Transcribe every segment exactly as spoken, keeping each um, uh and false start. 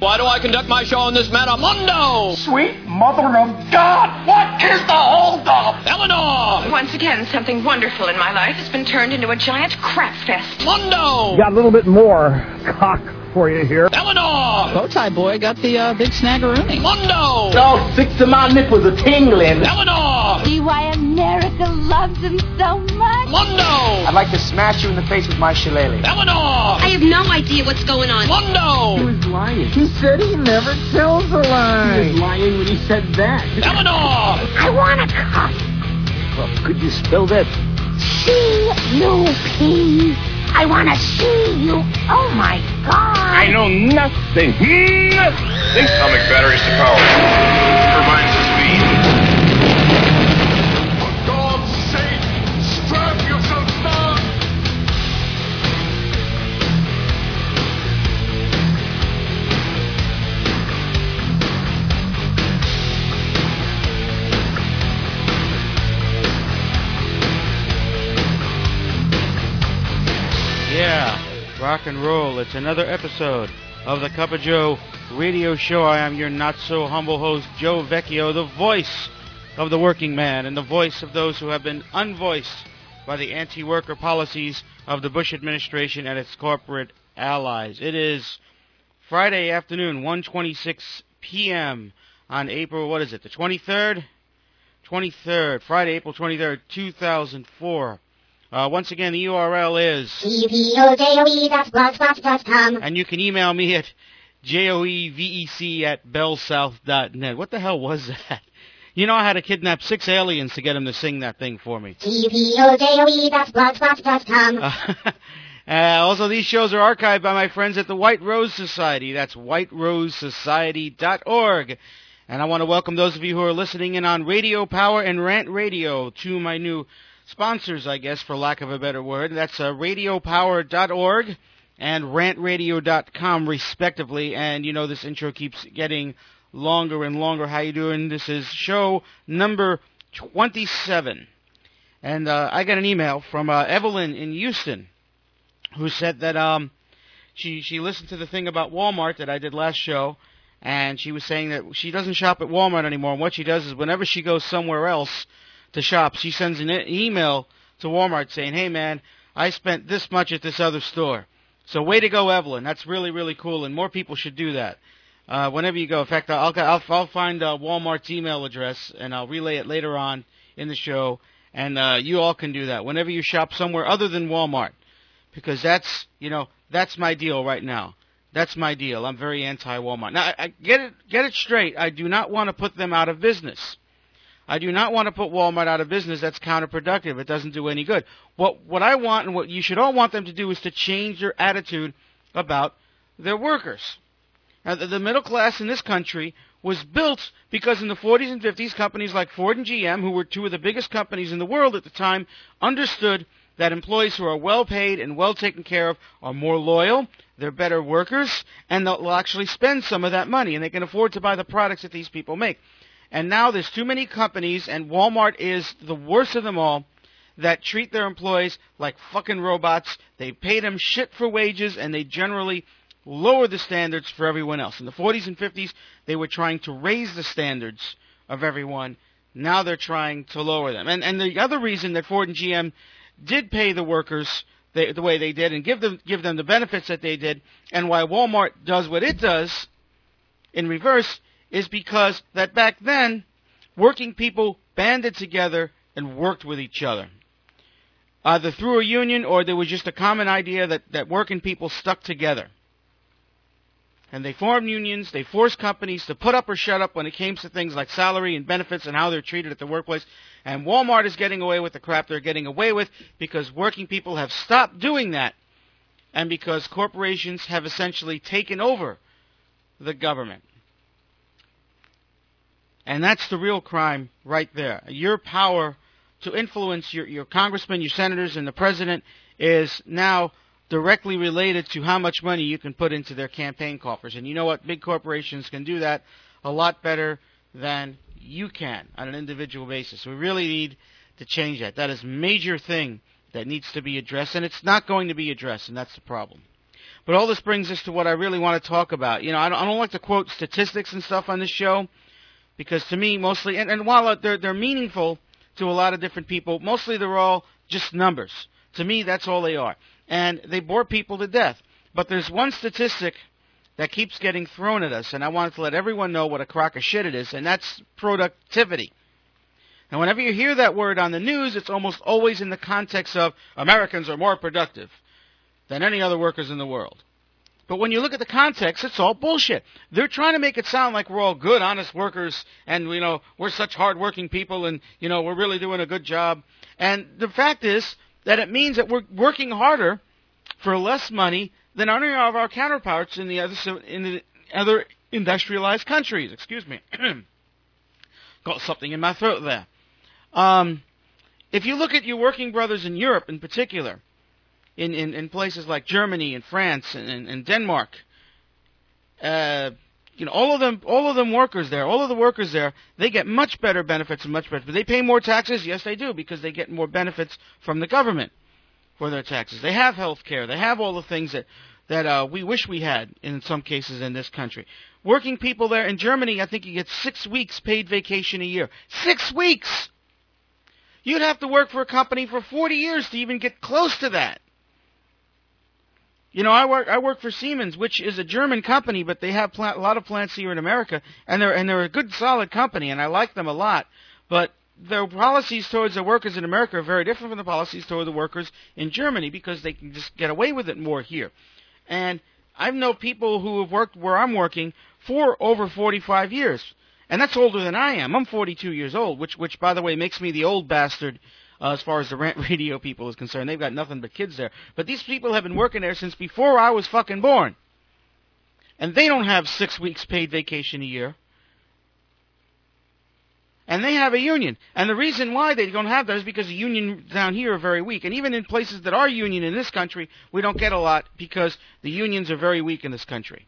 Why do I conduct my show in this manner? Mundo! Sweet mother of God! What is the holdup? Eleanor! Once again, something wonderful in my life has been turned into a giant crap fest. Mundo! Got a little bit more cock for you here. Eleanor! Bowtie boy got the uh, big snaggeroonie. Mundo! All six of my nipples are tingling. Eleanor! See why America loves him so much? Mundo! I'd like to smash you in the face with my shillelagh. Eleanor! I have no idea what's going on. Mundo! He was lying. He said he never tells a lie. He was lying when he said that. Eleanor! I want a cup. Well, could you spell that? See you, please. I want to see you. Oh, my God. I know nothing. Nothing. Atomic batteries to power. Turbines to speed. For God's sake, strap yourself down. Yeah, rock and roll. It's another episode of the Cup of Joe radio show. I am your not-so-humble host, Joe Vecchio, the voice of the working man and the voice of those who have been unvoiced by the anti-worker policies of the Bush administration and its corporate allies. It is Friday afternoon, one twenty-six p.m. on April, what is it, the twenty-third? twenty-third, Friday, April twenty-third, two thousand four. Uh, once again, the U R L is C P O J O E dot blogspot dot com. And you can email me at joevec at bellsouth dot net. What the hell was that? You know I had to kidnap six aliens to get them to sing that thing for me. C P O J O E dot blogspot dot com. Uh, uh, also, these shows are archived by my friends at the White Rose Society. That's white rose society dot org. And I want to welcome those of you who are listening in on Radio Power and Rant Radio, two of my new sponsors, I guess, for lack of a better word. That's uh, radio power dot org and rant radio dot com, respectively. And, you know, this intro keeps getting longer and longer. How you doing? This is show number twenty-seven. And uh, I got an email from uh, Evelyn in Houston, who said that um, she, she listened to the thing about Walmart that I did last show, and she was saying that she doesn't shop at Walmart anymore. And what she does is whenever she goes somewhere else to shop, she sends an email to Walmart saying, hey, man, I spent this much at this other store. So way to go, Evelyn. That's really, really cool, and more people should do that. Uh, whenever you go. In fact, I'll, I'll, I'll find uh, Walmart's email address, and I'll relay it later on in the show, and uh, you all can do that whenever you shop somewhere other than Walmart, because that's, you know, that's my deal right now. That's my deal. I'm very anti-Walmart. Now, I, I get it, get it straight. I do not want to put them out of business. I do not want to put Walmart out of business. That's counterproductive. It doesn't do any good. What what I want and what you should all want them to do is to change their attitude about their workers. Now, the, the middle class in this country was built because in the forties and fifties, companies like Ford and G M, who were two of the biggest companies in the world at the time, understood that employees who are well paid and well taken care of are more loyal, they're better workers, and they'll actually spend some of that money, and they can afford to buy the products that these people make. And now there's too many companies, and Walmart is the worst of them all, that treat their employees like fucking robots. They pay them shit for wages, and they generally lower the standards for everyone else. In the forties and fifties, they were trying to raise the standards of everyone. Now they're trying to lower them. And and the other reason that Ford and G M did pay the workers the, the way they did and give them give them the benefits that they did, and why Walmart does what it does in reverse, is because that back then, working people banded together and worked with each other. Either through a union or there was just a common idea that, that working people stuck together. And they formed unions, they forced companies to put up or shut up when it came to things like salary and benefits and how they're treated at the workplace. And Walmart is getting away with the crap they're getting away with because working people have stopped doing that. And because corporations have essentially taken over the government. And that's the real crime right there. Your power to influence your, your congressmen, your senators, and the president is now directly related to how much money you can put into their campaign coffers. And you know what? Big corporations can do that a lot better than you can on an individual basis. We really need to change that. That is a major thing that needs to be addressed, and it's not going to be addressed, and that's the problem. But all this brings us to what I really want to talk about. You know, I don't, I don't like to quote statistics and stuff on this show, because to me, mostly, and, and while they're, they're meaningful to a lot of different people, mostly they're all just numbers. To me, that's all they are. And they bore people to death. But there's one statistic that keeps getting thrown at us, and I wanted to let everyone know what a crock of shit it is, and that's productivity. And whenever you hear that word on the news, it's almost always in the context of Americans are more productive than any other workers in the world. But when you look at the context, it's all bullshit. They're trying to make it sound like we're all good, honest workers, and, you know, we're such hard-working people, and, you know, we're really doing a good job. And the fact is that it means that we're working harder for less money than any of our counterparts in the other in the other industrialized countries. Excuse me. Got something in my throat there. Um, if you look at your working brothers in Europe in particular, in, in, in places like Germany and France and, and, and Denmark, uh, you know, all of them, all of them workers there, all of the workers there, they get much better benefits and much better. But they pay more taxes? Yes, they do, because they get more benefits from the government for their taxes. They have health care. They have all the things that, that uh, we wish we had in some cases in this country. Working people there in Germany, I think you get six weeks paid vacation a year. Six weeks! You'd have to work for a company for forty years to even get close to that. You know, I work I work for Siemens, which is a German company, but they have plant, a lot of plants here in America, and they're and they're a good, solid company, and I like them a lot. But their policies towards the workers in America are very different from the policies toward the workers in Germany, because they can just get away with it more here. And I know people who have worked where I'm working for over forty-five years, and that's older than I am. I'm forty-two years old, which, which by the way, makes me the old bastard uh, as far as the Rant Radio people is concerned. They've got nothing but kids there. But these people have been working there since before I was fucking born. And they don't have six weeks paid vacation a year. And they have a union. And the reason why they don't have that is because the union down here are very weak. And even in places that are union in this country, we don't get a lot because the unions are very weak in this country.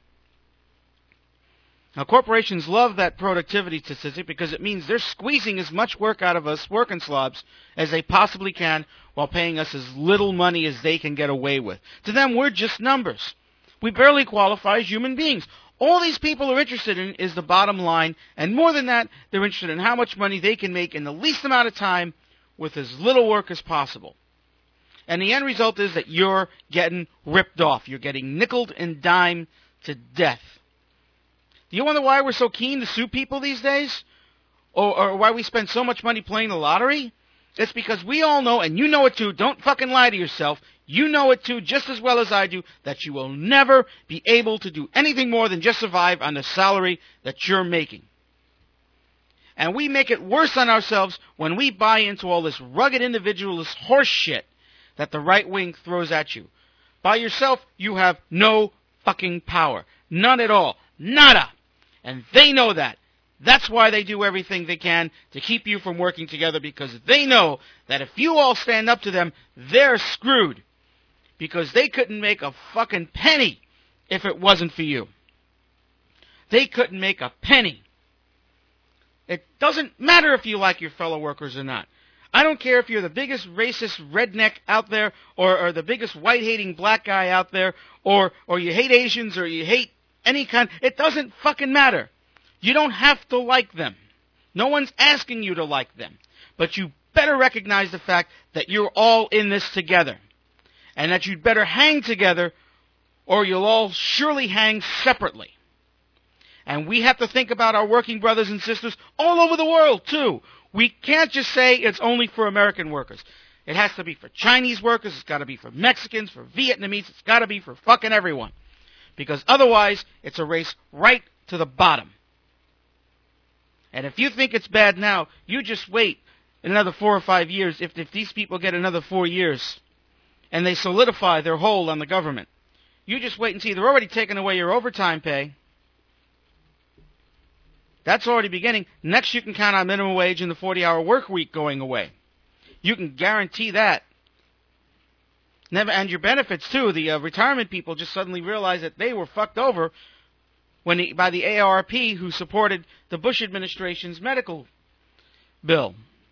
Now, corporations love that productivity statistic because it means they're squeezing as much work out of us working slobs as they possibly can while paying us as little money as they can get away with. To them, we're just numbers. We barely qualify as human beings. All these people are interested in is the bottom line, and more than that, they're interested in how much money they can make in the least amount of time with as little work as possible. And the end result is that you're getting ripped off. You're getting nickeled and dimed to death. Do you wonder why we're so keen to sue people these days? Or, or why we spend so much money playing the lottery? It's because we all know, and you know it too, don't fucking lie to yourself, you know it too just as well as I do, that you will never be able to do anything more than just survive on the salary that you're making. And we make it worse on ourselves when we buy into all this rugged individualist horse shit that the right wing throws at you. By yourself, you have no fucking power. None at all. Nada. And they know that. That's why they do everything they can to keep you from working together, because they know that if you all stand up to them, they're screwed. Because they couldn't make a fucking penny if it wasn't for you. They couldn't make a penny. It doesn't matter if you like your fellow workers or not. I don't care if you're the biggest racist redneck out there, or, or the biggest white-hating black guy out there, or, or you hate Asians, or you hate any kind. It doesn't fucking matter. You don't have to like them. No one's asking you to like them. But you better recognize the fact that you're all in this together. And that you'd better hang together, or you'll all surely hang separately. And we have to think about our working brothers and sisters all over the world, too. We can't just say it's only for American workers. It has to be for Chinese workers, it's got to be for Mexicans, for Vietnamese, it's got to be for fucking everyone. Because otherwise, it's a race right to the bottom. And if you think it's bad now, you just wait another four or five years. If, if these people get another four years and they solidify their hold on the government, you just wait and see. They're already taking away your overtime pay. That's already beginning. Next, you can count on minimum wage and the forty-hour work week going away. You can guarantee that. Never, and your benefits, too. The uh, retirement people just suddenly realized that they were fucked over when the, by the A A R P, who supported the Bush administration's medical bill.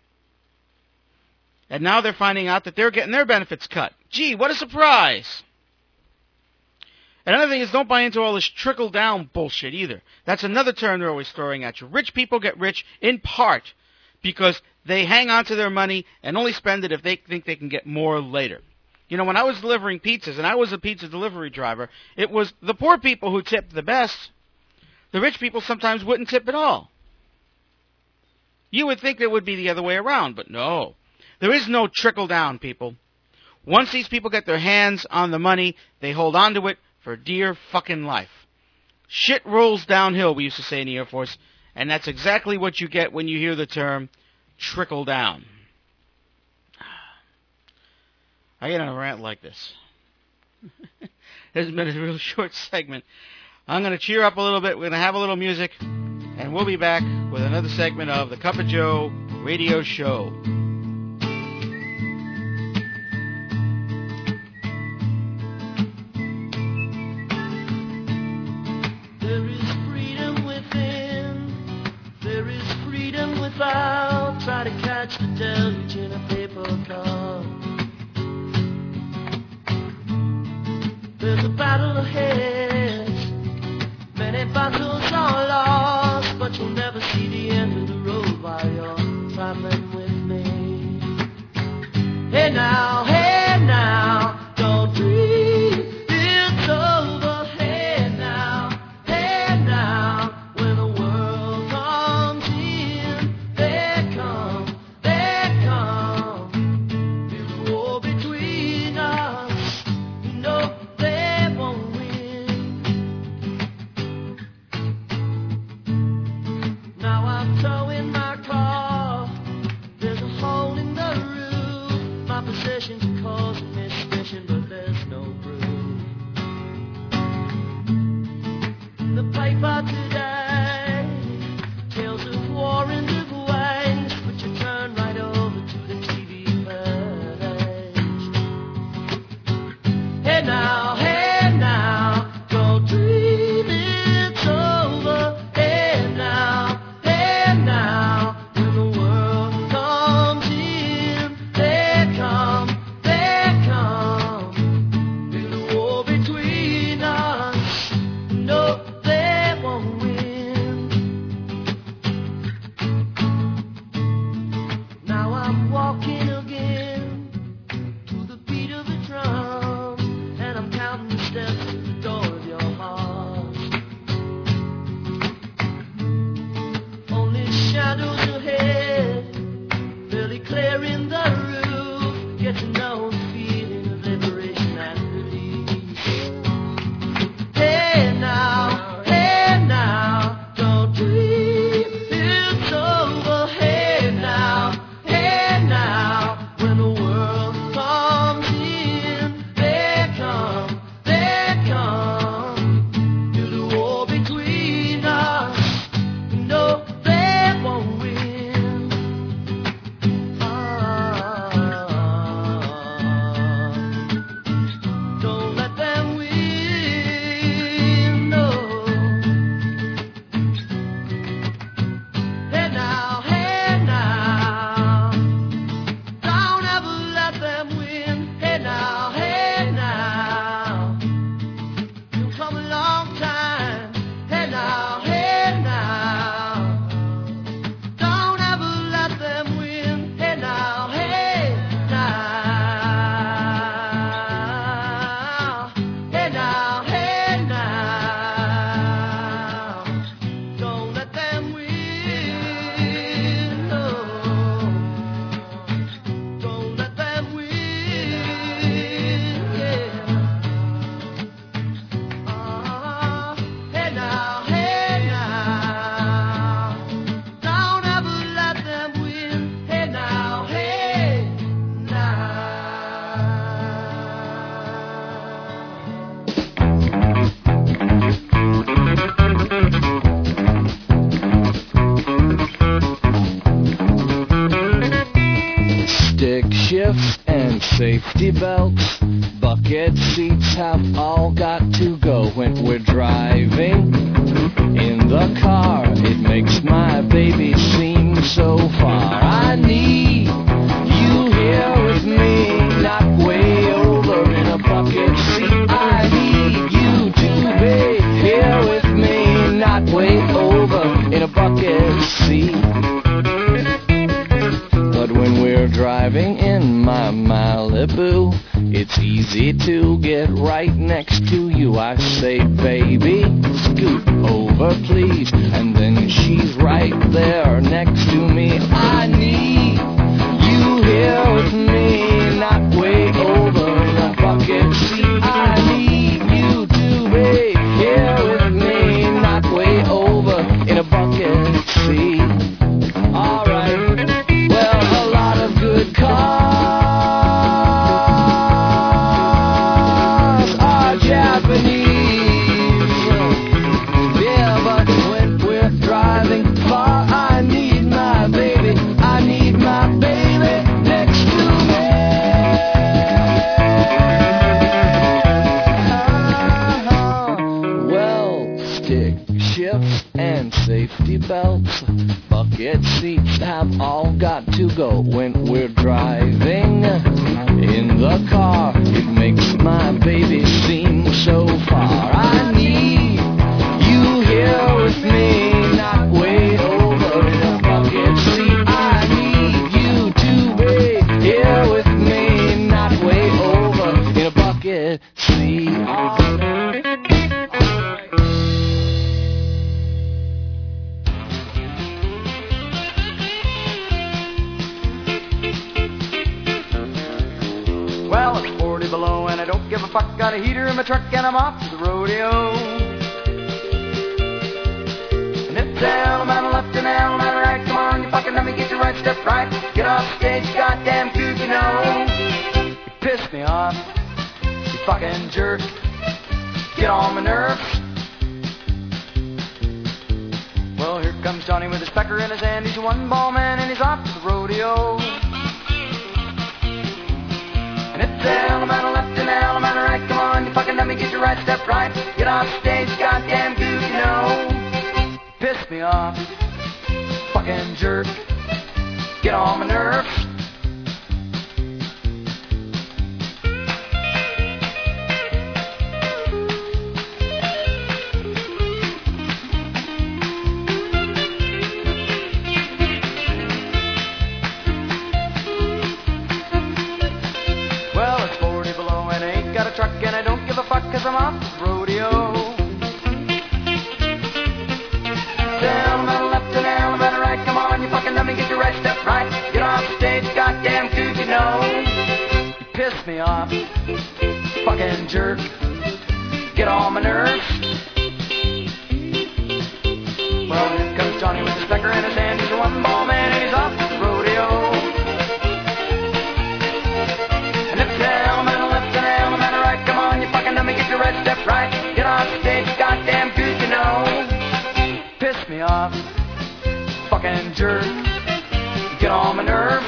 And now they're finding out that they're getting their benefits cut. Gee, what a surprise. Another thing is don't buy into all this trickle-down bullshit either. That's another term they're always throwing at you. Rich people get rich in part because they hang on to their money and only spend it if they think they can get more later. You know, when I was delivering pizzas, and I was a pizza delivery driver, it was the poor people who tipped the best. The rich people sometimes wouldn't tip at all. You would think it would be the other way around, but no. There is no trickle-down, people. Once these people get their hands on the money, they hold on to it for dear fucking life. Shit rolls downhill, we used to say in the Air Force, and that's exactly what you get when you hear the term trickle-down. I get on a rant like this. This has been a real short segment. I'm going to cheer up a little bit. We're going to have a little music, and we'll be back with another segment of the Cup of Joe radio show. There is freedom within. There is freedom without. Try to catch the deluge in a paper cup. There's a battle ahead. Many battles are lost, but you'll never see the end of the road while you're traveling with me. Hey now, hey now, don't dream it's over. Hey now, hey now, when the world comes in, they come, they come. Feel the war between us, you know. Towing my car, there's a hole in the roof. My possessions are causing me suspicion, but there's no proof. The paper today tales of war and of waste, but you turn right over to the T V page. Hey now, hey now, don't dream it's over. Hey now. Now, when the world comes in, they come, they come. Feel the war between us, no, they won't win. Now I'm walking again to the beat of the drum, and I'm counting the steps to the door of your heart. Shadows ahead, barely clearing the roof. Get to know the feeling of liberation and release. Hey now, hey now, don't dream it's over. Hey now, hey now, when the world comes in, they come, they come. Feel the war between us, no. Won't win. Ah, don't let them win. No. Hey now, hey now, don't ever let them win. Hey now, hey now, you've come a long time. Hey now, hey now. Shifts and safety belts, bucket seats have all got to go when we're driving in the car. It makes my baby seem so far. I need you here with me, not way over in a bucket seat. I need you to you. I say, baby, scoot over, please. And then she's right there next to me. I need you here with me, not way over in a bucket seat. I need you to be here with me, not way over in a bucket seat. Alright, well, a lot of good cars are Japanese. Yeah, but when we're driving far, I need my baby, I need my baby next to me. Well, stick shifts and safety belts, bucket seats have all got to go when we're driving in the car. It makes my baby seem so far. I need you here with me, not way over in a bucket seat. I need you to be here with me, not way over in a bucket seat. Well, it's forty below and I don't give a fuck. Got a heater in my truck and I'm off to the rodeo. And it's Alabama left and Alabama right. Come on, you fucking let me get your right step right. Get off stage, goddamn goose, you know. You piss me off, you fucking jerk. Get on my nerves. Well, here comes Johnny with his pecker in his hand. He's a one-ball man and he's off to the rodeo. And it's Alabama left and Alabama right. Come on, you fucking let me get your right step right. Get off stage, goddamn goose, you know. Piss me off, fucking jerk. Get on my nerves. Well, it's forty below and I ain't got a truck and I don't give a fuck cause I'm off the rodeo. Down, on the left and down, on the right, come on, you fucking let me get your right step right. Get off the stage, goddamn goose, you know. You piss me off, fucking jerk. Get on my nerves. Well, here comes Johnny with his pecker in his hand. He's a one-ball man and he's off the rodeo. Let me get your right step right. Get off the stage, goddamn goose, you know. Piss me off, fucking jerk. Get on my nerves.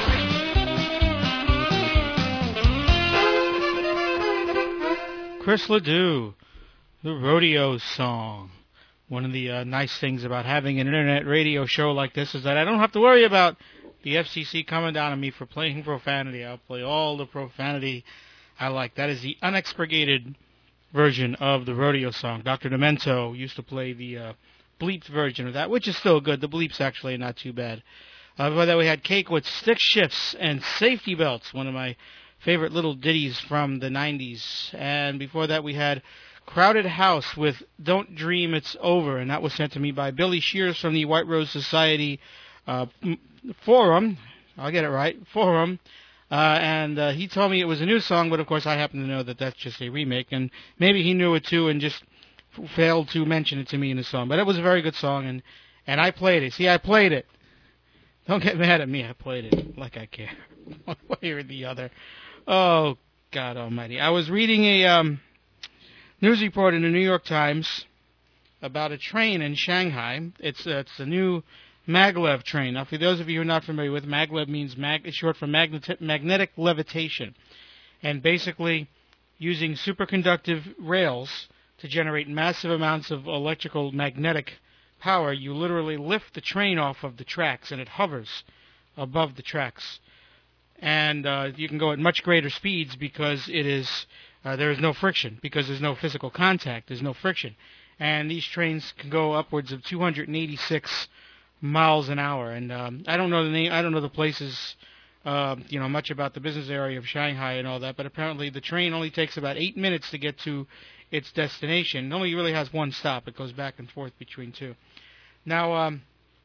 Chris Ledoux, the rodeo song. One of the uh, nice things about having an internet radio show like this is that I don't have to worry about the F C C coming down on me for playing profanity. I'll play all the profanity I like. That is the unexpurgated version of the rodeo song. Doctor Demento used to play the uh, bleeped version of that, which is still good. The bleep's actually not too bad. Uh, before that, we had Cake with Stick Shifts and Safety Belts, one of my favorite little ditties from the nineties. And before that, we had Crowded House with Don't Dream It's Over, and that was sent to me by Billy Shears from the White Rose Society uh, forum. I'll get it right, forum. Uh, and uh, he told me it was a new song, but of course I happen to know that that's just a remake, and maybe he knew it too and just f- failed to mention it to me in the song. But it was a very good song, and, and I played it. See, I played it. Don't get mad at me. I played it like I care, one way or the other. Oh, God almighty. I was reading a um, news report in the New York Times about a train in Shanghai. It's, uh, it's a new maglev train. Now, for those of you who are not familiar with, maglev means mag- it's short for magnet- magnetic levitation, and basically using superconductive rails to generate massive amounts of electrical magnetic power, you literally lift the train off of the tracks and it hovers above the tracks. And uh, you can go at much greater speeds because it is uh, there is no friction, because there's no physical contact, there's no friction. And these trains can go upwards of two hundred eighty-six miles an hour. And um, I don't know the name, I don't know the places, uh, you know, much about the business area of Shanghai and all that, but apparently the train only takes about eight minutes to get to its destination. It only really has one stop. It goes back and forth between two. Now, um,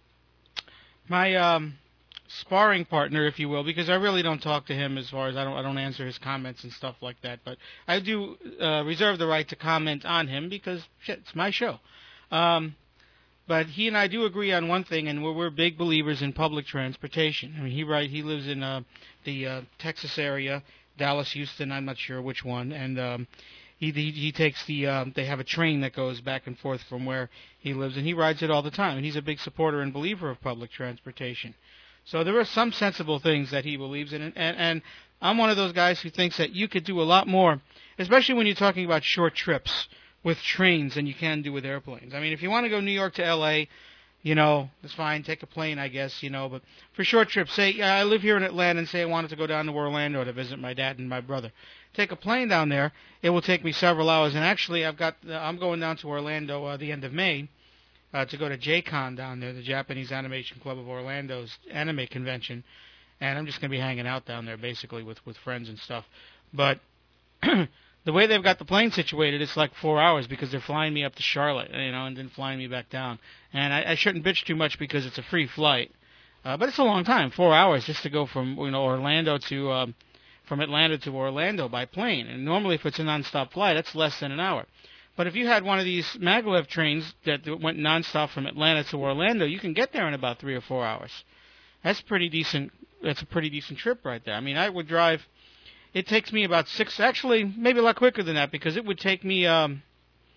my um, sparring partner, if you will, because I really don't talk to him as far as I don't I don't answer his comments and stuff like that, but I do uh, reserve the right to comment on him because shit, it's my show. Um, but he and I do agree on one thing, and we're, we're big believers in public transportation. I mean, he right he lives in uh, the uh, Texas area, Dallas, Houston, I'm not sure which one, and um, he, he he takes the um, they have a train that goes back and forth from where he lives, and he rides it all the time, and he's a big supporter and believer of public transportation. So there are some sensible things that he believes in, and, and, and I'm one of those guys who thinks that you could do a lot more, especially when you're talking about short trips with trains than you can do with airplanes. I mean, if you want to go New York to L A, you know, it's fine, take a plane, I guess, you know, but for short trips, say I live here in Atlanta and say I wanted to go down to Orlando to visit my dad and my brother. Take a plane down there, it will take me several hours, and actually I've got, I'm going down to Orlando uh, the end of May. Uh, to go to J CON down there, the Japanese Animation Club of Orlando's anime convention, and I'm just going to be hanging out down there basically with, with friends and stuff. But the way they've got the plane situated, it's like four hours because they're flying me up to Charlotte, you know, and then flying me back down. And I, I shouldn't bitch too much because it's a free flight, uh, but it's a long time, four hours just to go from you know Orlando to um, from Atlanta to Orlando by plane. And normally, if it's a nonstop flight, that's less than an hour. But if you had one of these maglev trains that went nonstop from Atlanta to Orlando, you can get there in about three or four hours. That's pretty decent. That's a pretty decent trip right there. I mean, I would drive. It takes me about six. Actually, maybe a lot quicker than that because it would take me. Um,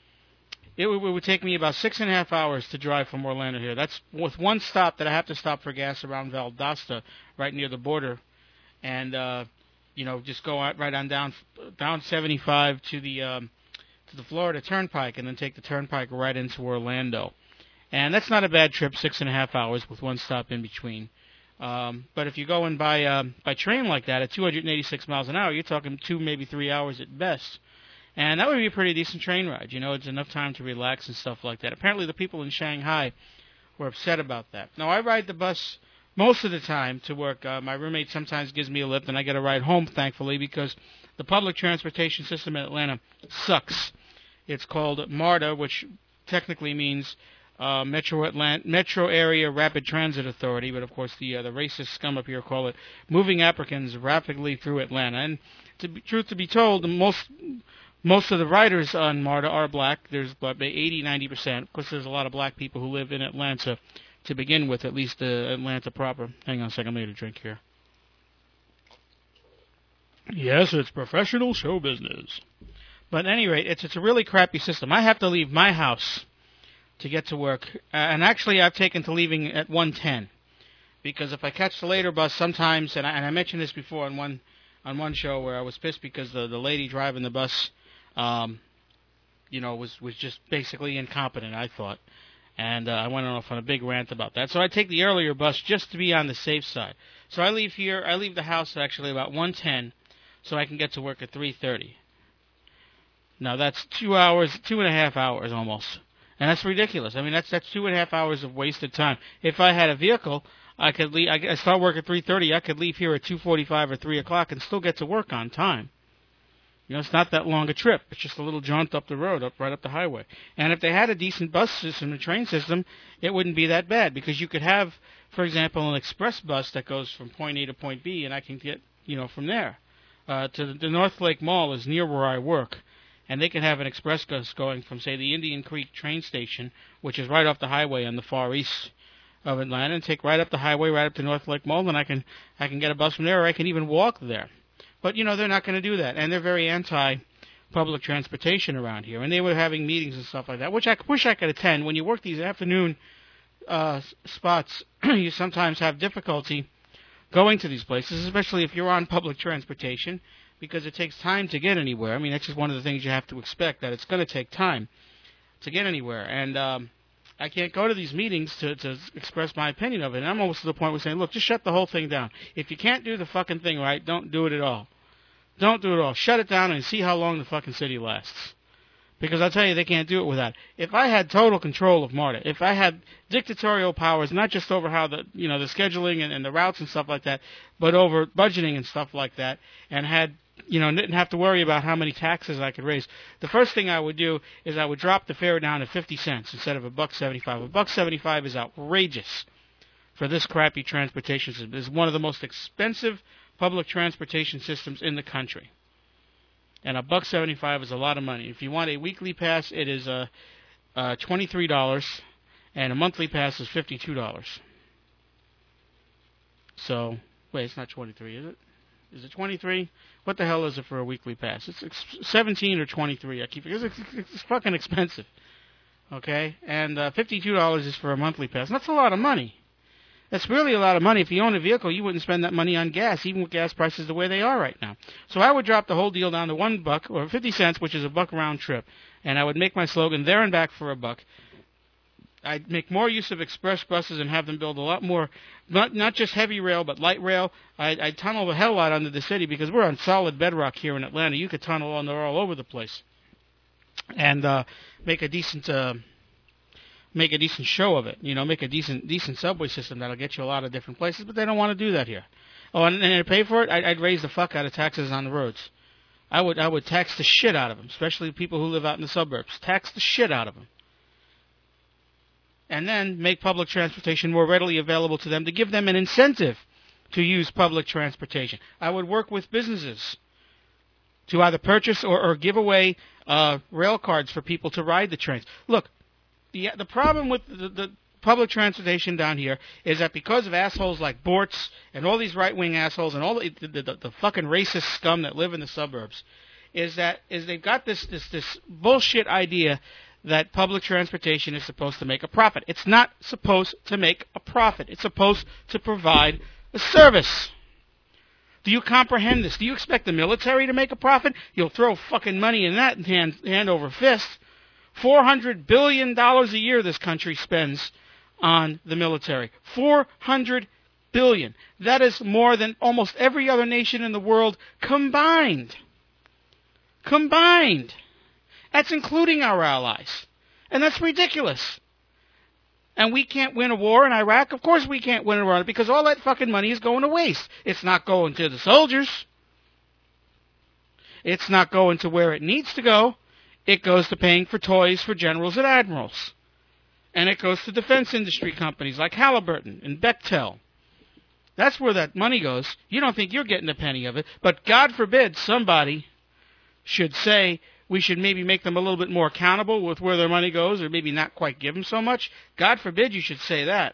it would, it would take me about six and a half hours to drive from Orlando here. That's with one stop that I have to stop for gas around Valdosta, right near the border, and uh, you know just go out right on down down seventy-five to the. Um, to the Florida Turnpike and then take the Turnpike right into Orlando. And that's not a bad trip, six and a half hours with one stop in between. Um, but if you're going by uh, by train like that at two hundred eighty-six miles an hour, you're talking two, maybe three hours at best. And that would be a pretty decent train ride. You know, it's enough time to relax and stuff like that. Apparently the people in Shanghai were upset about that. Now, I ride the bus most of the time to work. Uh, my roommate sometimes gives me a lift, and I get a ride home, thankfully, because the public transportation system in Atlanta sucks. It's called MARTA, which technically means uh, Metro Atlant- Metro Area Rapid Transit Authority, but of course the uh, the racist scum up here call it Moving Applicants Rapidly Through Atlanta. And to be, truth to be told, the most most of the riders on MARTA are black. There's about eighty, ninety percent. Of course, there's a lot of black people who live in Atlanta to begin with, at least uh, Atlanta proper. Hang on a second, I'm going to drink here. Yes, it's professional show business. But at any rate, it's it's a really crappy system. I have to leave my house to get to work, uh, and actually I've taken to leaving at one ten, because if I catch the later bus sometimes, and I, and I mentioned this before on one on one show where I was pissed because the the lady driving the bus, um, you know, was was just basically incompetent, I thought, and uh, I went off on a big rant about that. So I take the earlier bus just to be on the safe side. So I leave here, I leave the house actually about one ten, so I can get to work at three thirty. Now that's two hours, two and a half hours almost, and that's ridiculous. I mean, that's that's two and a half hours of wasted time. If I had a vehicle, I could leave. I start work at three thirty. I could leave here at two forty-five or three o'clock and still get to work on time. You know, it's not that long a trip. It's just a little jaunt up the road, up right up the highway. And if they had a decent bus system, a train system, it wouldn't be that bad because you could have, for example, an express bus that goes from point A to point B, and I can get, you know, from there uh, to the, the North Lake Mall is near where I work. And they can have an express bus going from, say, the Indian Creek train station, which is right off the highway on the far east of Atlanta, and take right up the highway, right up to North Lake Mall, and I can I can get a bus from there, or I can even walk there. But, you know, they're not going to do that, and they're very anti-public transportation around here. And they were having meetings and stuff like that, which I wish I could attend. When you work these afternoon uh, spots, you sometimes have difficulty going to these places, especially if you're on public transportation, because it takes time to get anywhere. I mean, that's just one of the things you have to expect, that it's going to take time to get anywhere. And um, I can't go to these meetings to, to express my opinion of it. And I'm almost to the point where saying, look, just shut the whole thing down. If you can't do the fucking thing right, don't do it at all. Don't do it at all. Shut it down and see how long the fucking city lasts. Because I'll tell you, they can't do it without. If I had total control of MARTA, if I had dictatorial powers, not just over how the, you know, the scheduling and, and the routes and stuff like that, but over budgeting and stuff like that, and had you know, didn't have to worry about how many taxes I could raise. The first thing I would do is I would drop the fare down to fifty cents instead of a buck seventy-five. A buck seventy-five is outrageous for this crappy transportation system. It's one of the most expensive public transportation systems in the country. And a buck seventy-five is a lot of money. If you want a weekly pass, it is uh, uh, twenty-three dollars, and a monthly pass is fifty-two dollars. So, wait, it's not twenty-three, is it? Is it twenty-three? What the hell is it for a weekly pass? It's seventeen or twenty-three. I keep it's, it's, it's fucking expensive. Okay, and uh, fifty-two dollars is for a monthly pass. And that's a lot of money. That's really a lot of money. If you own a vehicle, you wouldn't spend that money on gas, even with gas prices the way they are right now. So I would drop the whole deal down to one buck or fifty cents, which is a buck round trip, and I would make my slogan there and back for a buck. I'd make more use of express buses and have them build a lot more, not not just heavy rail, but light rail. I'd, I'd tunnel the hell out under the city because we're on solid bedrock here in Atlanta. You could tunnel on there all over the place, and uh, make a decent uh, make a decent show of it. You know, make a decent decent subway system that'll get you a lot of different places. But they don't want to do that here. Oh, and, and to pay for it, I'd, I'd raise the fuck out of taxes on the roads. I would I would tax the shit out of them, especially people who live out in the suburbs. Tax the shit out of them. And then make public transportation more readily available to them to give them an incentive to use public transportation. I would work with businesses to either purchase or, or give away uh, rail cards for people to ride the trains. Look, the the problem with the, the public transportation down here is that because of assholes like Bortz and all these right-wing assholes and all the, the, the, the fucking racist scum that live in the suburbs, is that is they've got this this this bullshit idea that public transportation is supposed to make a profit. It's not supposed to make a profit. It's supposed to provide a service. Do you comprehend this? Do you expect the military to make a profit? You'll throw fucking money in that hand, hand over fist. four hundred billion dollars a year this country spends on the military. four hundred billion dollars. That is more than almost every other nation in the world combined. Combined. That's including our allies. And that's ridiculous. And we can't win a war in Iraq? Of course we can't win a war because all that fucking money is going to waste. It's not going to the soldiers. It's not going to where it needs to go. It goes to paying for toys for generals and admirals. And it goes to defense industry companies like Halliburton and Bechtel. That's where that money goes. You don't think you're getting a penny of it. But God forbid somebody should say, we should maybe make them a little bit more accountable with where their money goes, or maybe not quite give them so much. God forbid you should say that.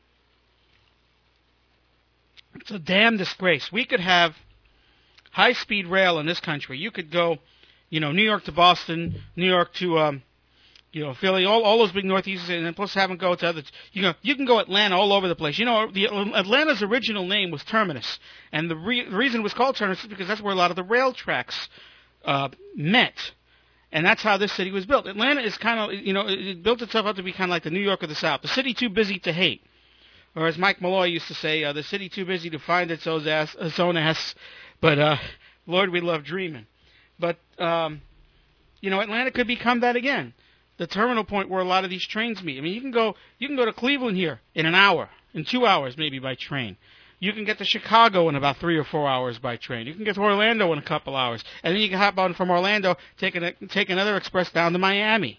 It's a damn disgrace. We could have high-speed rail in this country. You could go, you know, New York to Boston, New York to, um, you know, Philly, all, all those big northeasters, and then plus have them go to other. You know, you can go Atlanta all over the place. You know, the, Atlanta's original name was Terminus, and the, re- the reason it was called Terminus is because that's where a lot of the rail tracks uh, met. And that's how this city was built. Atlanta is kind of, you know, it built itself up to be kind of like the New York of the South. The city too busy to hate. Or as Mike Malloy used to say, uh, the city too busy to find its own ass, its own ass. But, uh, Lord, we love dreaming. But, um, you know, Atlanta could become that again. The terminal point where a lot of these trains meet. I mean, you can go, you can go to Cleveland here in an hour, in two hours maybe by train. You can get to Chicago in about three or four hours by train. You can get to Orlando in a couple hours. And then you can hop on from Orlando, take, an, take another express down to Miami.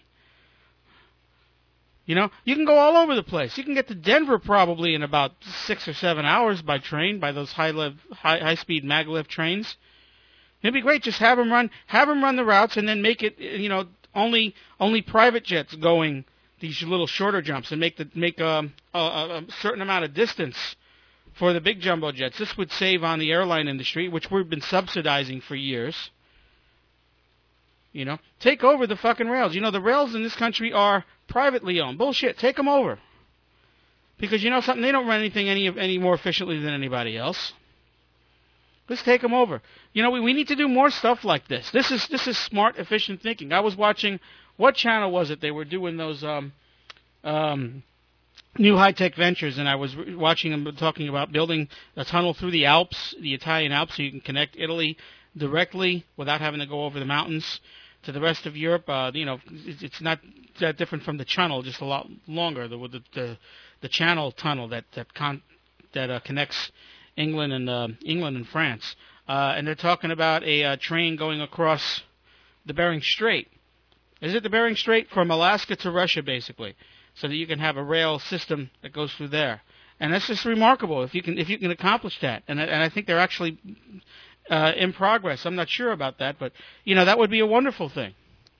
You know, you can go all over the place. You can get to Denver probably in about six or seven hours by train, by those high lev, high, high-speed maglev trains. It'd be great. Just have them run, have them run the routes, and then make it, you know, only only private jets going these little shorter jumps, and make the make um, a, a certain amount of distance for the big jumbo jets. This would save on the airline industry, which we've been subsidizing for years. You know, take over the fucking rails. You know, the rails in this country are privately owned. Bullshit. Take them over. Because you know something? They don't run anything any any more efficiently than anybody else. Let's take them over. You know, we, we need to do more stuff like this. This is this is smart, efficient thinking. I was watching, what channel was it? They were doing those um um. New high-tech ventures, and I was watching them talking about building a tunnel through the Alps, the Italian Alps, so you can connect Italy directly without having to go over the mountains to the rest of Europe. Uh, you know, it's not that different from the Channel, just a lot longer. The the the, the Channel tunnel that that con, that uh, connects England and uh, England and France. uh, and they're talking about a uh, train going across the Bering Strait. Is it the Bering Strait? From Alaska to Russia, basically, so that you can have a rail system that goes through there. And that's just remarkable if you can if you can accomplish that. And, and I think they're actually uh, in progress. I'm not sure about that, but you know that would be a wonderful thing.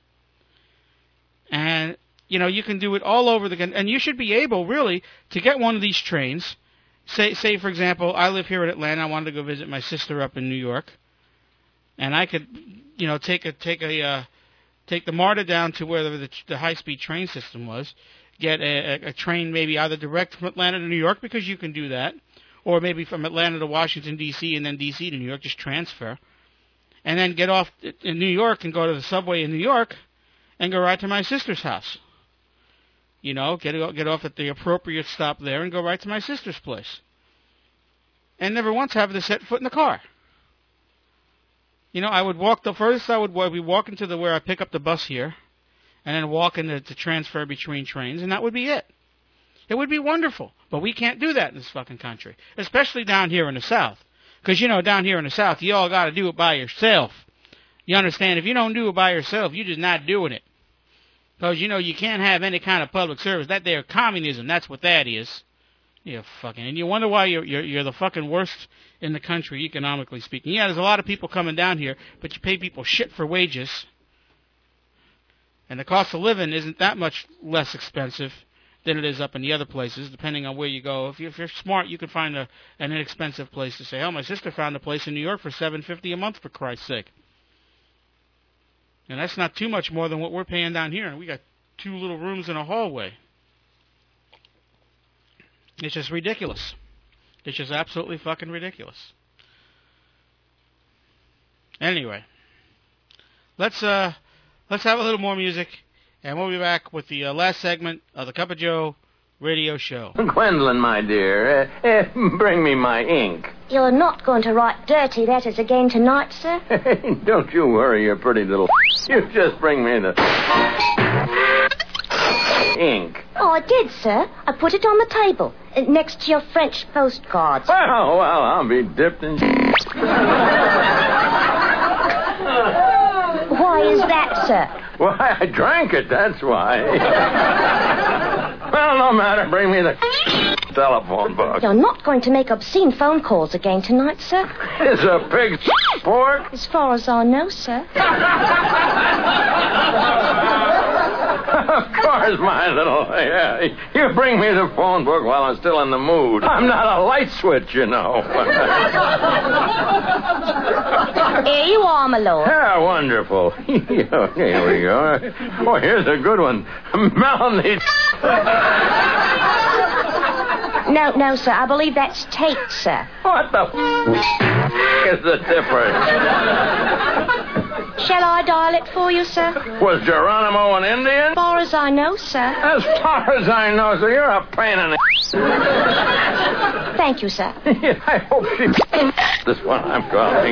And you know you can do it all over the and you should be able really to get one of these trains. Say say for example, I live here in Atlanta. I wanted to go visit my sister up in New York, and I could you know take a take a uh, take the MARTA down to where the, the high speed train system was. Get a, a train maybe either direct from Atlanta to New York, because you can do that, or maybe from Atlanta to Washington, D C, and then D C to New York, just transfer. And then get off in New York and go to the subway in New York and go right to my sister's house. You know, get get off at the appropriate stop there and go right to my sister's place. And never once have to set foot in the car. You know, I would walk, the furthest I would be walking to the where I pick up the bus here, and then walk in to, to transfer between trains, and that would be it. It would be wonderful, but we can't do that in this fucking country, especially down here in the South. Because, you know, down here in the South, you all got to do it by yourself. You understand? If you don't do it by yourself, you're just not doing it. Because, you know, you can't have any kind of public service. That there communism, that's what that is. Yeah, fucking, and you wonder why you're, you're you're the fucking worst in the country, economically speaking. Yeah, there's a lot of people coming down here, but you pay people shit for wages. And the cost of living isn't that much less expensive than it is up in the other places, depending on where you go. If you're, if you're smart, you can find a, an inexpensive place to stay. Oh, my sister found a place in New York for seven fifty a month, for Christ's sake. And that's not too much more than what we're paying down here. And we got two little rooms in a hallway. It's just ridiculous. It's just absolutely fucking ridiculous. Anyway, let's uh. Let's have a little more music, and we'll be back with the uh, last segment of the Cup of Joe radio show. Gwendolyn, my dear, uh, uh, bring me my ink. You're not going to write dirty letters again tonight, sir? Don't you worry, you pretty little... You just bring me the... ink. Oh, I did, sir. I put it on the table, uh, next to your French postcards. Well, well, I'll be dipped in... Why is that, sir? Why, I drank it, that's why. Well, no matter. Bring me the telephone book. You're not going to make obscene phone calls again tonight, sir? Is a pig pork? As far as I know, sir. Of course, my little... Yeah, you bring me the phone book while I'm still in the mood. I'm not a light switch, you know. Here you are, my lord. Yeah, wonderful. Here we go. Oh, here's a good one. Melanie... No, no, sir. I believe that's Tate, sir. What the f*** is the difference? Shall I dial it for you, sir? Was Geronimo an Indian? As far as I know, sir. As far as I know, sir, you're a pain in the... Thank you, sir. I hope she... this one I'm calling.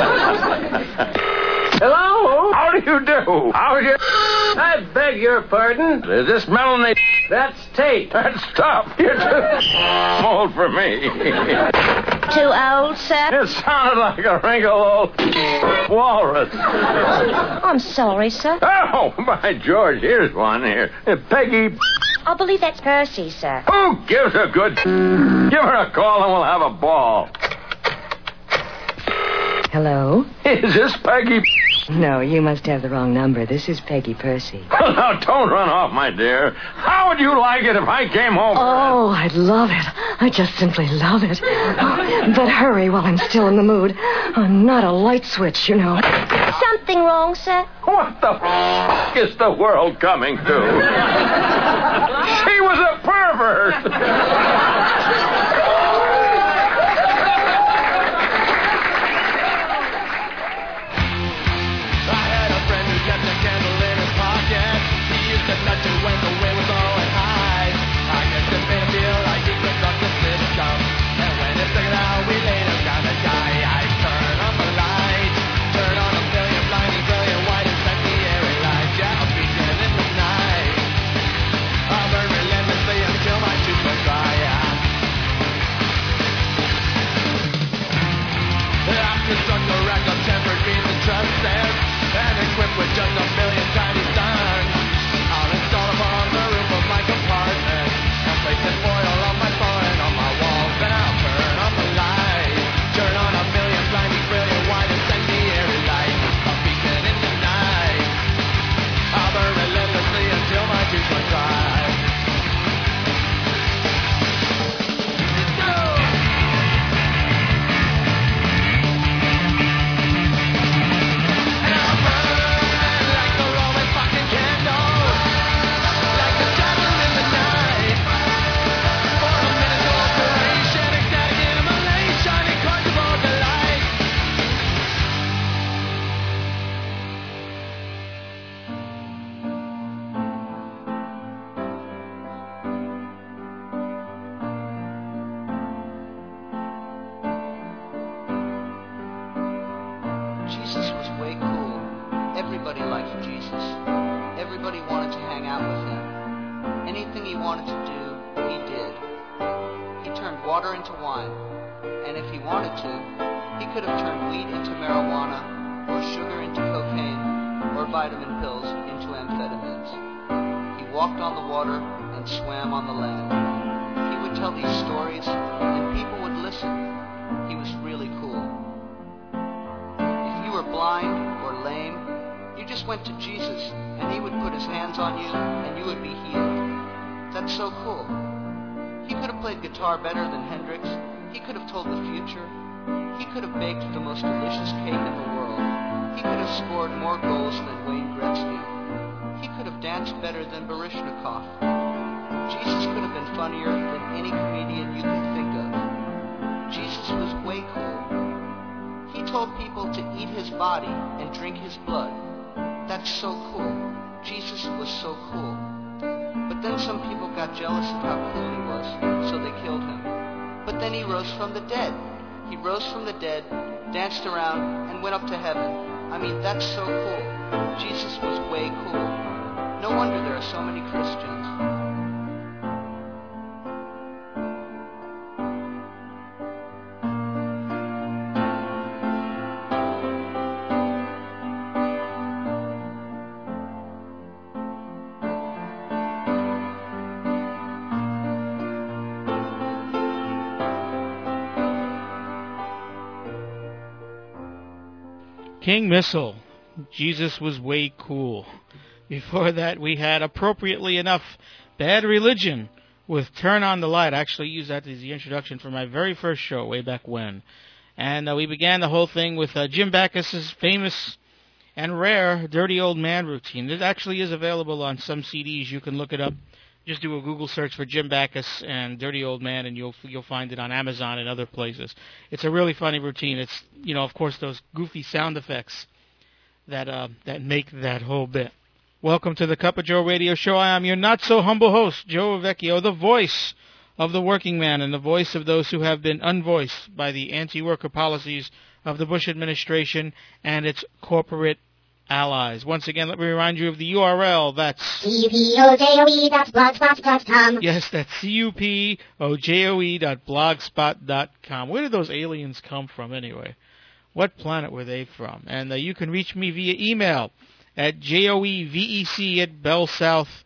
Hello? How do you do? How's your... I beg your pardon? Is this Melanie... That's Tate. That's tough. You're too old for me. Too old, sir? It sounded like a wrinkled old walrus. I'm sorry, sir. Oh, by George, here's one here. Uh, Peggy... I believe that's Percy, sir. Who gives a good... Give her a call and we'll have a ball. Hello? Is this Peggy... No, you must have the wrong number. This is Peggy Percy. Well, now, don't run off, my dear. How would you like it if I came home? Oh, I'd love it. I just simply love it. Oh, but hurry while I'm still in the mood. I'm not a light switch, you know. Something wrong, sir? What the f*** is the world coming to? She was a pervert. Not to when the way was going high. I guess it made him feel like he could rock the system. And when it figured out we later gonna die, I turn on the lights, turn on a million blinding, brilliant white incendiary lights. Yeah, I'll beat it in the night. I'll burn relentlessly until my tubes run dry. Everybody liked Jesus. Everybody wanted to hang out with him. Anything he wanted to do, he did. He turned water into wine, and if he wanted to, he could have turned weed into marijuana, or sugar into cocaine, or vitamin pills into amphetamines. He walked on the water and swam on the land. He would tell these stories, and people would listen. He was really cool. If you were blind or lame, you just went to Jesus, and he would put his hands on you, and you would be healed. That's so cool. He could have played guitar better than Hendrix. He could have told the future. He could have baked the most delicious cake in the world. He could have scored more goals than Wayne Gretzky. He could have danced better than Baryshnikov. Jesus could have been funnier than any comedian you can think of. Jesus was way cool. He told people to eat his body and drink his blood. That's so cool. Jesus was so cool. But then some people got jealous of how cool he was, so they killed him. But then he rose from the dead. He rose from the dead, danced around, and went up to heaven. I mean, that's so cool. Jesus was way cool. No wonder there are so many Christians. King Missile, Jesus was way cool. Before that, we had, appropriately enough, Bad Religion with Turn on the Light. I actually used that as the introduction for my very first show way back when. And uh, we began the whole thing with uh, Jim Backus's famous and rare Dirty Old Man routine. It actually is available on some C Ds. You can look it up. Just do a Google search for Jim Backus and Dirty Old Man, and you'll you'll find it on Amazon and other places. It's a really funny routine. It's, you know, of course, those goofy sound effects that uh, that make that whole bit. Welcome to the Cup of Joe radio show. I am your not-so-humble host, Joe Vecchio, the voice of the working man and the voice of those who have been unvoiced by the anti-worker policies of the Bush administration and its corporate allies. Once again, let me remind you of the U R L. That's C U P O J O E dot blogspot dot com. Yes, that's C U P O J O E dot blogspot dot com. Where did those aliens come from, anyway? What planet were they from? And uh, you can reach me via email at joevec at bellsouth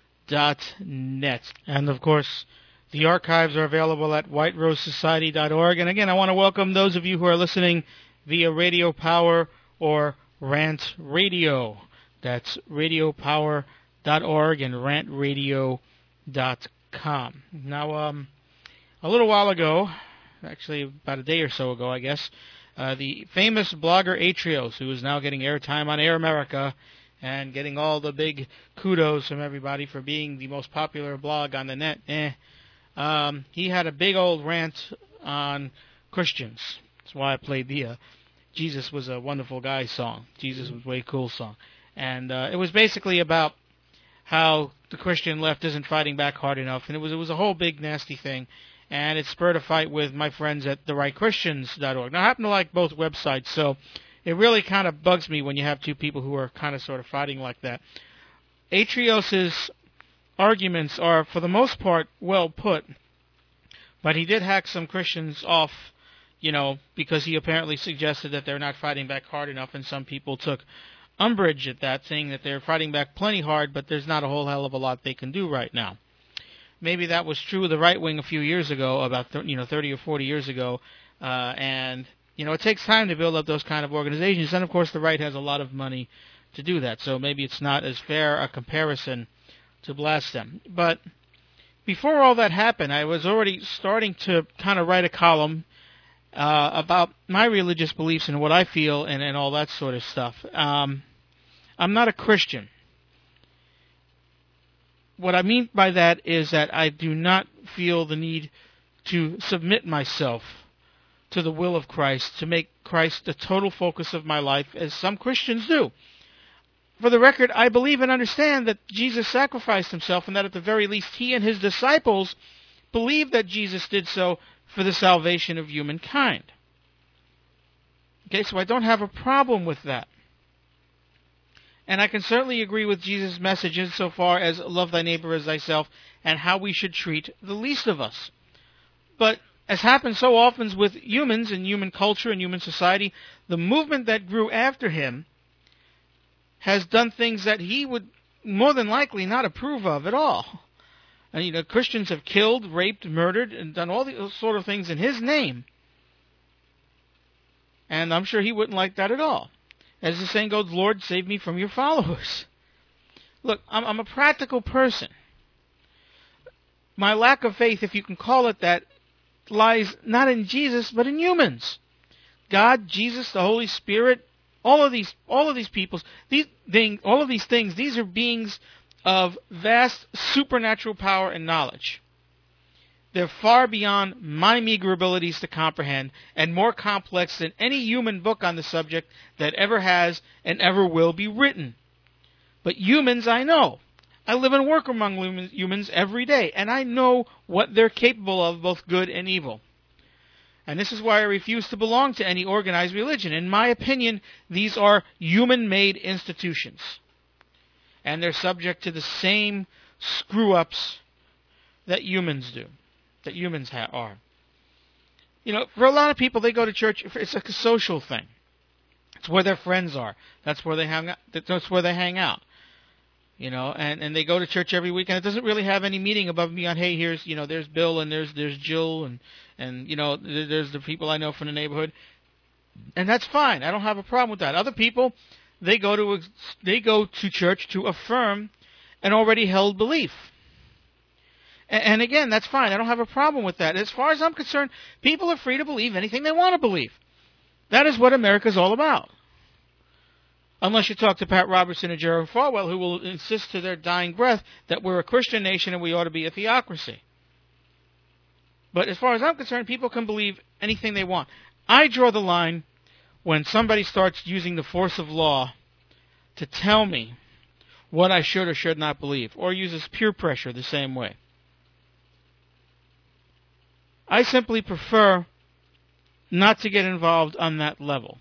dot net. And, of course, the archives are available at white rose society dot org. And, again, I want to welcome those of you who are listening via Radio Power or Rant Radio. That's radio power dot org and rant radio dot com. Now, um, a little while ago, actually about a day or so ago, I guess, uh, the famous blogger Atrios, who is now getting airtime on Air America and getting all the big kudos from everybody for being the most popular blog on the net, eh, um, he had a big old rant on Christians. That's why I played the uh, Jesus Was a Wonderful Guy song. Jesus Was Way Cool song. And uh, it was basically about how the Christian left isn't fighting back hard enough. And it was it was a whole big nasty thing. And it spurred a fight with my friends at the right christians dot org. Now, I happen to like both websites, so it really kind of bugs me when you have two people who are kind of sort of fighting like that. Atrios' arguments are, for the most part, well put. But he did hack some Christians off, you know, because he apparently suggested that they're not fighting back hard enough, and some people took umbrage at that, saying that they're fighting back plenty hard, but there's not a whole hell of a lot they can do right now. Maybe that was true of the right wing a few years ago, about th- you know thirty or forty years ago, uh, and you know it takes time to build up those kind of organizations, and of course the right has a lot of money to do that, so maybe it's not as fair a comparison to blast them. But before all that happened, I was already starting to kind of write a column Uh, about my religious beliefs and what I feel and, and all that sort of stuff. Um, I'm not a Christian. What I mean by that is that I do not feel the need to submit myself to the will of Christ, to make Christ the total focus of my life, as some Christians do. For the record, I believe and understand that Jesus sacrificed himself, and that at the very least he and his disciples believed that Jesus did so for the salvation of humankind. Okay, so I don't have a problem with that. And I can certainly agree with Jesus' message insofar as love thy neighbor as thyself and how we should treat the least of us. But as happens so often with humans and human culture and human society, the movement that grew after him has done things that he would more than likely not approve of at all. And, you know, Christians have killed, raped, murdered, and done all these sort of things in his name. And I'm sure he wouldn't like that at all. As the saying goes, Lord, save me from your followers. Look, I'm, I'm a practical person. My lack of faith, if you can call it that, lies not in Jesus, but in humans. God, Jesus, the Holy Spirit, all of these, all of these peoples, these things, all of these things, these are beings of vast supernatural power and knowledge. They're far beyond my meager abilities to comprehend and more complex than any human book on the subject that ever has and ever will be written. But humans, I know. I live and work among humans every day, and I know what they're capable of, both good and evil. And this is why I refuse to belong to any organized religion. In my opinion, these are human-made institutions. And they're subject to the same screw-ups that humans do, that humans ha- are. You know, for a lot of people, they go to church, it's like a social thing. It's where their friends are. That's where they hang out. That's where they hang out. You know, and, and they go to church every week, and it doesn't really have any meaning above and beyond, hey, here's, you know, there's Bill, and there's there's Jill, and, and you know, there's the people I know from the neighborhood. And that's fine. I don't have a problem with that. Other people, they go to they go to church to affirm an already held belief. And, and again, that's fine. I don't have a problem with that. As far as I'm concerned, people are free to believe anything they want to believe. That is what America's all about. Unless you talk to Pat Robertson and Jerome Falwell, who will insist to their dying breath that we're a Christian nation and we ought to be a theocracy. But as far as I'm concerned, people can believe anything they want. I draw the line when somebody starts using the force of law to tell me what I should or should not believe, or uses peer pressure the same way. I simply prefer not to get involved on that level.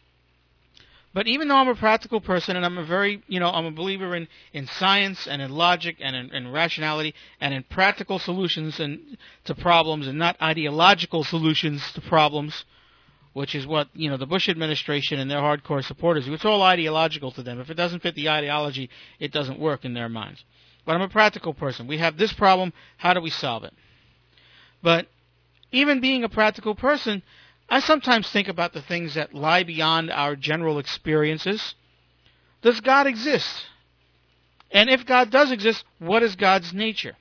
But even though I'm a practical person, and I'm a very, you know, I'm a believer in, in science and in logic and in, in rationality and in practical solutions and to problems and not ideological solutions to problems, which is what, you know, the Bush administration and their hardcore supporters do. It's all ideological to them. If it doesn't fit the ideology, it doesn't work in their minds. But I'm a practical person. We have this problem. How do we solve it? But even being a practical person, I sometimes think about the things that lie beyond our general experiences. Does God exist? And if God does exist, what is God's nature?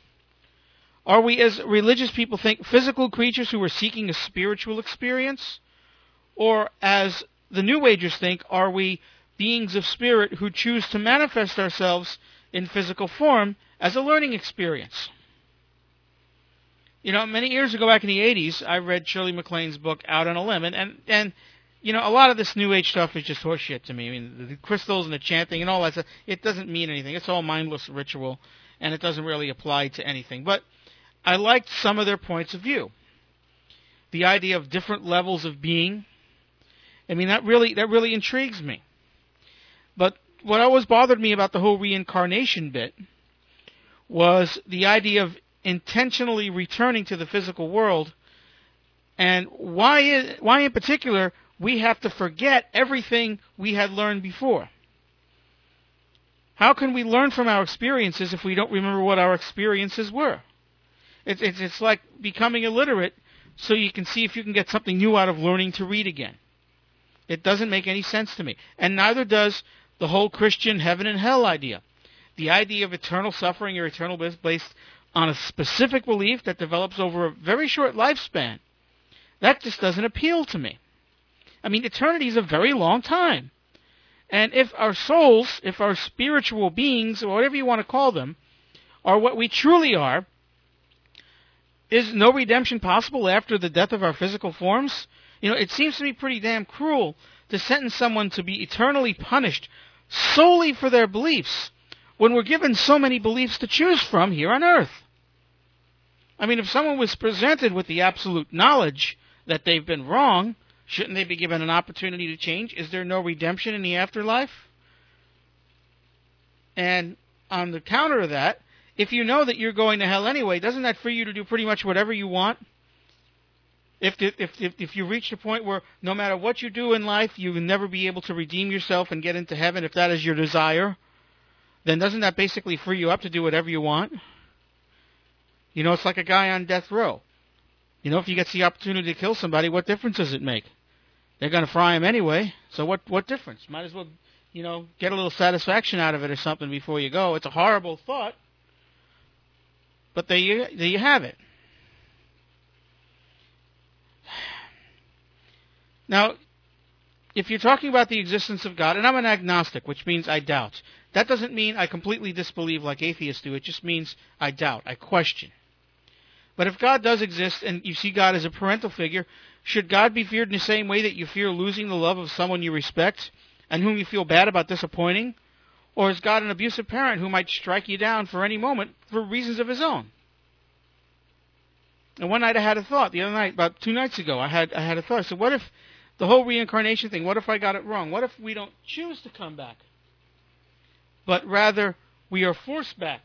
Are we, as religious people think, physical creatures who are seeking a spiritual experience? Or, as the New Agers think, are we beings of spirit who choose to manifest ourselves in physical form as a learning experience? You know, many years ago, back in the eighties, I read Shirley MacLaine's book, Out on a Limb, and, and, and you know, a lot of this New Age stuff is just horseshit to me. I mean, the, the crystals and the chanting and all that stuff, it doesn't mean anything. It's all mindless ritual, and it doesn't really apply to anything. But I liked some of their points of view. The idea of different levels of being, I mean, that really that really intrigues me. But what always bothered me about the whole reincarnation bit was the idea of intentionally returning to the physical world, and why is, why in particular we have to forget everything we had learned before. How can we learn from our experiences if we don't remember what our experiences were? It's, it's, it's like becoming illiterate so you can see if you can get something new out of learning to read again. It doesn't make any sense to me. And neither does the whole Christian heaven and hell idea. The idea of eternal suffering or eternal bliss based on a specific belief that develops over a very short lifespan, that just doesn't appeal to me. I mean, eternity is a very long time. And if our souls, if our spiritual beings, or whatever you want to call them, are what we truly are, is no redemption possible after the death of our physical forms? You know, it seems to me pretty damn cruel to sentence someone to be eternally punished solely for their beliefs when we're given so many beliefs to choose from here on earth. I mean, if someone was presented with the absolute knowledge that they've been wrong, shouldn't they be given an opportunity to change? Is there no redemption in the afterlife? And on the counter of that, if you know that you're going to hell anyway, doesn't that free you to do pretty much whatever you want? If, if, if, if you reach the point where no matter what you do in life, you will never be able to redeem yourself and get into heaven, if that is your desire, then doesn't that basically free you up to do whatever you want? You know, it's like a guy on death row. You know, if he gets the opportunity to kill somebody, what difference does it make? They're going to fry him anyway, so what, what difference? Might as well, you know, get a little satisfaction out of it or something before you go. It's a horrible thought, but there you, there you have it. Now, if you're talking about the existence of God, and I'm an agnostic, which means I doubt, that doesn't mean I completely disbelieve like atheists do. It just means I doubt, I question. But if God does exist and you see God as a parental figure, should God be feared in the same way that you fear losing the love of someone you respect and whom you feel bad about disappointing? Or is God an abusive parent who might strike you down for any moment for reasons of his own? And one night I had a thought. The other night, about two nights ago, I had I had a thought. I said, what if the whole reincarnation thing, what if I got it wrong? What if we don't choose to come back, but rather we are forced back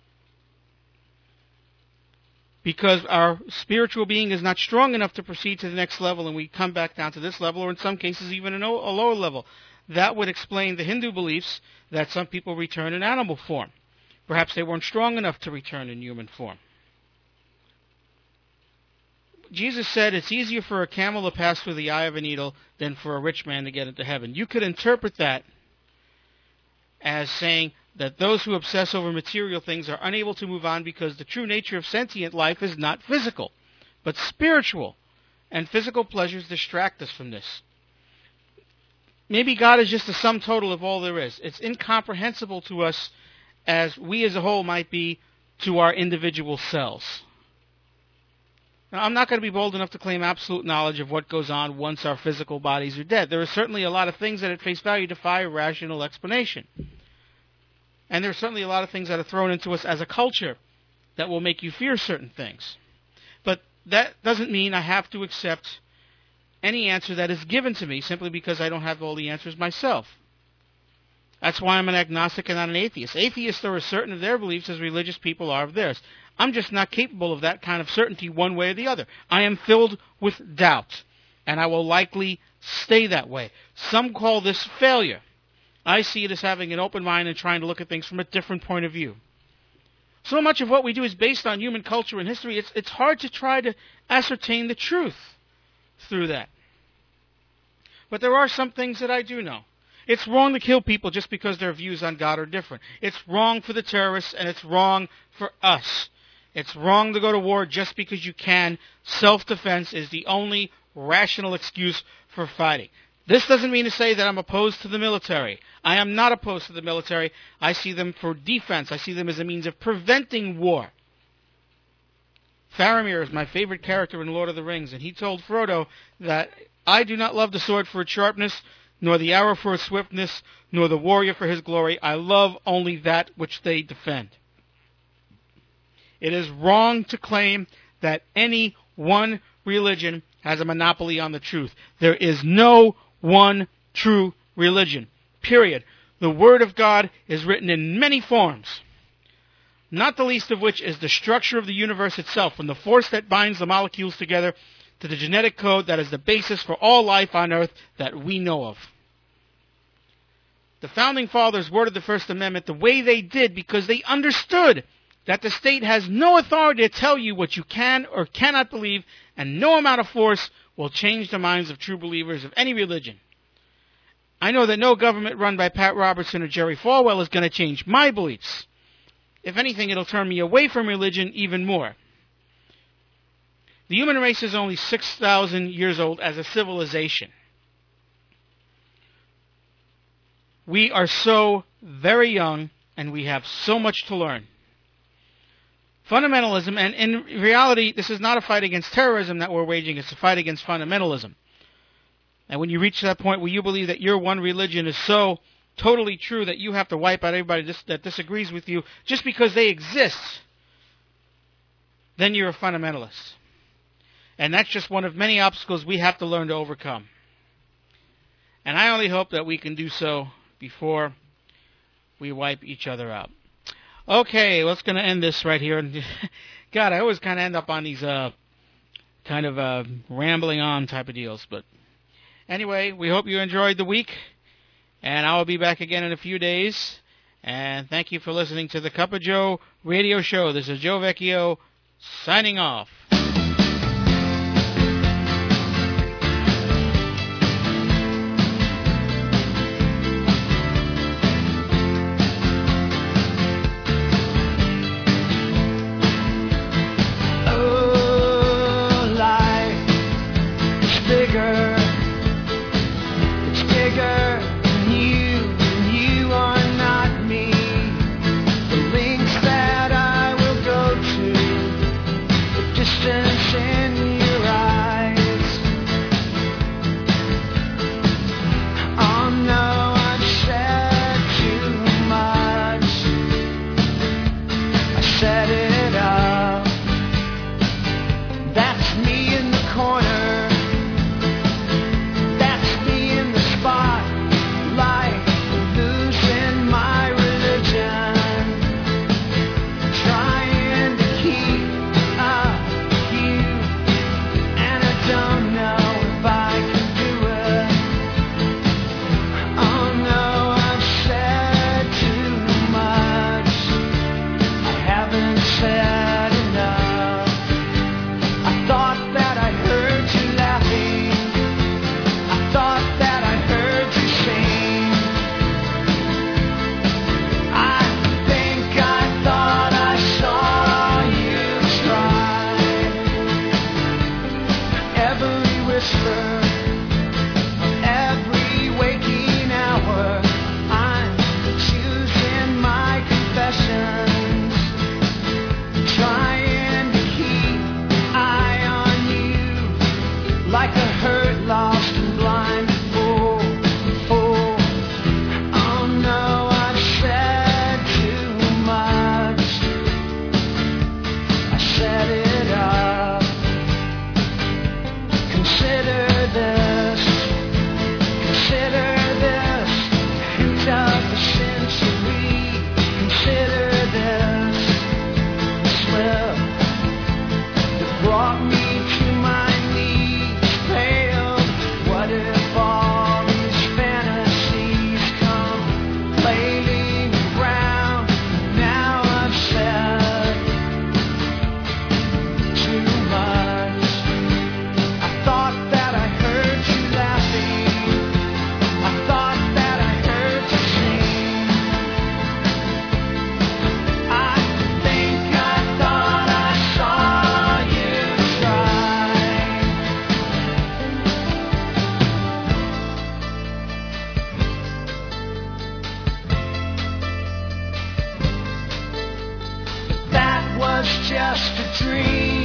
because our spiritual being is not strong enough to proceed to the next level and we come back down to this level, or in some cases even a lower level? That would explain the Hindu beliefs that some people return in animal form. Perhaps they weren't strong enough to return in human form. Jesus said it's easier for a camel to pass through the eye of a needle than for a rich man to get into heaven. You could interpret that as saying that those who obsess over material things are unable to move on because the true nature of sentient life is not physical, but spiritual, and physical pleasures distract us from this. Maybe God is just the sum total of all there is. It's incomprehensible to us as we as a whole might be to our individual selves. Now, I'm not going to be bold enough to claim absolute knowledge of what goes on once our physical bodies are dead. There are certainly a lot of things that at face value defy rational explanation. And there are certainly a lot of things that are thrown into us as a culture that will make you fear certain things. But that doesn't mean I have to accept any answer that is given to me simply because I don't have all the answers myself. That's why I'm an agnostic and not an atheist. Atheists are as certain of their beliefs as religious people are of theirs. I'm just not capable of that kind of certainty one way or the other. I am filled with doubt, and I will likely stay that way. Some call this failure. I see it as having an open mind and trying to look at things from a different point of view. So much of what we do is based on human culture and history. It's, it's hard to try to ascertain the truth through that. But there are some things that I do know. It's wrong to kill people just because their views on God are different. It's wrong for the terrorists, and it's wrong for us. It's wrong to go to war just because you can. Self-defense is the only rational excuse for fighting. This doesn't mean to say that I'm opposed to the military. I am not opposed to the military. I see them for defense. I see them as a means of preventing war. Faramir is my favorite character in Lord of the Rings, and he told Frodo that I do not love the sword for its sharpness, nor the arrow for its swiftness, nor the warrior for his glory. I love only that which they defend. It is wrong to claim that any one religion has a monopoly on the truth. There is no one true religion, period. The Word of God is written in many forms, not the least of which is the structure of the universe itself, from the force that binds the molecules together to the genetic code that is the basis for all life on earth that we know of. The Founding Fathers worded the First Amendment the way they did because they understood that the state has no authority to tell you what you can or cannot believe, and no amount of force will change the minds of true believers of any religion. I know that no government run by Pat Robertson or Jerry Falwell is going to change my beliefs. If anything, it'll turn me away from religion even more. The human race is only six thousand years old as a civilization. We are so very young, and we have so much to learn. Fundamentalism, and in reality, this is not a fight against terrorism that we're waging, it's a fight against fundamentalism. And when you reach that point where you believe that your one religion is so totally true that you have to wipe out everybody dis- that disagrees with you just because they exist, then you're a fundamentalist. And that's just one of many obstacles we have to learn to overcome. And I only hope that we can do so before we wipe each other out. Okay, let's going to end this right here. God, I always kind of end up on these uh, kind of uh, rambling on type of deals. But anyway, we hope you enjoyed the week, and I will be back again in a few days. And thank you for listening to the Cup of Joe radio show. This is Joe Vecchio signing off. Just a dream.